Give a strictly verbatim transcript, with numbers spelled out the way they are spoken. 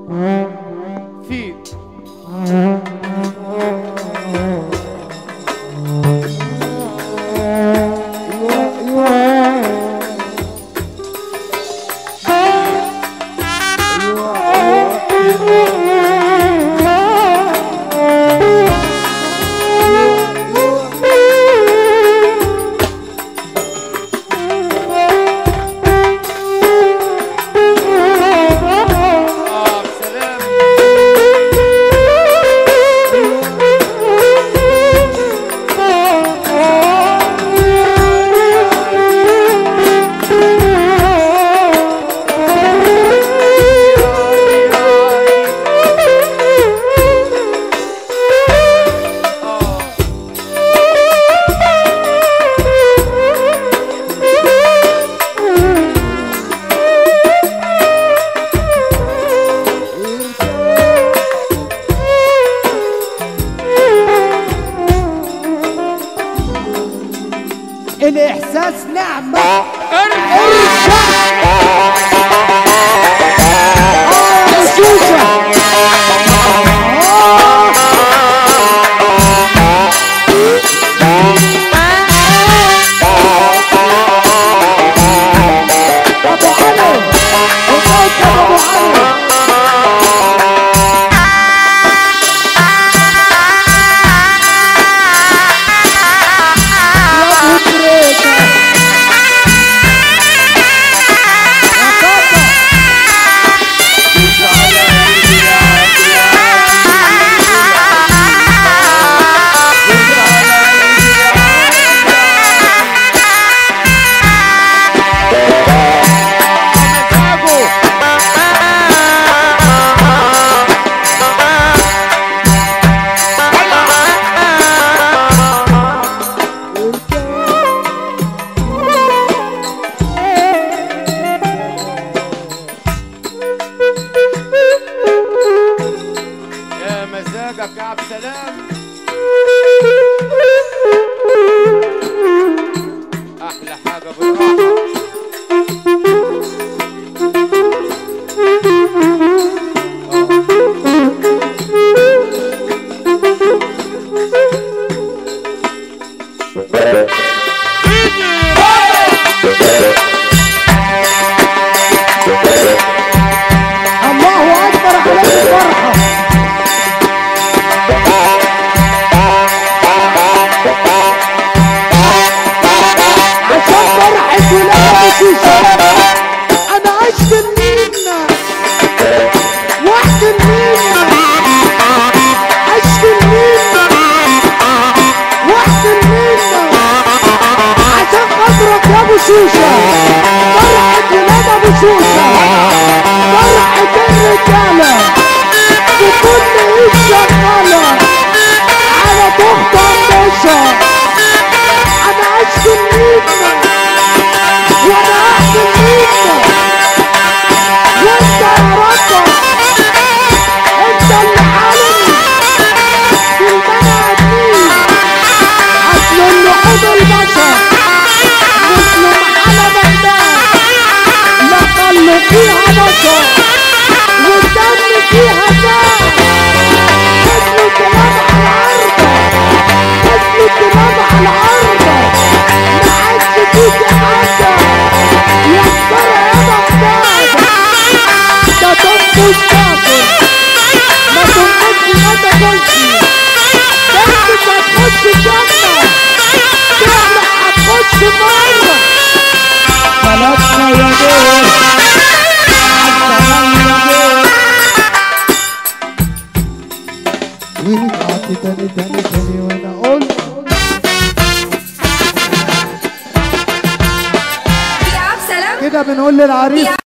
في الإحساس نعمة ارجع مزاجك يا عبد السلام. احلى حاجه بالراحه. الله أكبر على الفرحة. أنا عشت المينا وحد المينا، عشت المينا وحد المينا عشان خاطرك يا أبو شوشة. فرحة ولاد أبو شوشة، فرحة الرجالة بكل إيد شغالة على تخت قماشة. أنا عشت المينا وانا احسن منك، وانت يا رب انت اللي عالمي بالبني ادمين. اصل اللحوم البشر مسلم على بغداد، لا خلوا فيها بشر والدم فيها دم. نزلوا الكلام على العرضة، نزلوا الكلام على العرضة، ما عادش فيك حاجة يا ترى يا بغداد. ده تنقص كافر ما تنقصش ما تاكلش، بنتك هتخش الجنة تعمل هتخش مرة. بلدنا يا دول عالسلام يا دول. ورجعت تاني تاني تاني وانا قلت كده بنقول للعريس